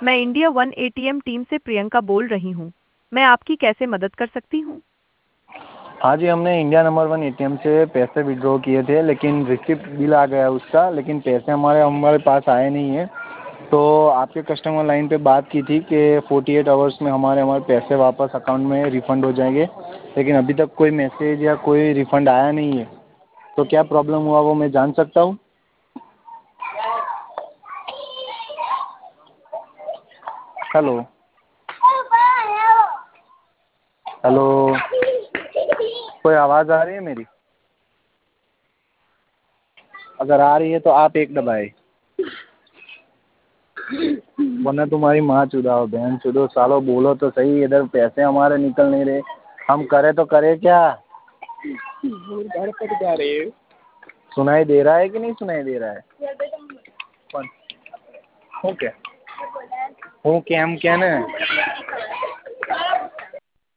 मैं India one ATM team से प्रियंका बोल रही हूँ। मैं आपकी कैसे मदद कर सकती हूँ? हाँ जी, हमने इंडिया नंबर वन एटीएम से पैसे विड्रॉ किए थे, लेकिन रिसिप्ट बिल आ गया उसका, लेकिन पैसे हमारे पास आए नहीं है। तो आपके कस्टमर लाइन पे बात की थी कि 48 आवर्स में हमारे पैसे वापस अकाउंट में रिफ़ंड हो जाएंगे, लेकिन अभी तक कोई मैसेज या कोई रिफ़ंड आया नहीं है। तो क्या प्रॉब्लम हुआ वो मैं जान सकता हूँ? हेलो हेलो, कोई आवाज़ आ रही है मेरी? अगर आ रही है तो आप एक दबाए, वरना तुम्हारी माँ चुदाओ बहन चुदो सालो, बोलो तो सही, इधर पैसे हमारे निकल नहीं रहे, हम करे तो करे क्या? घर पर जा रहे हैं। सुनाई दे रहा है कि नहीं सुनाई दे रहा है? कौन? ओके ओके, हम क्या ना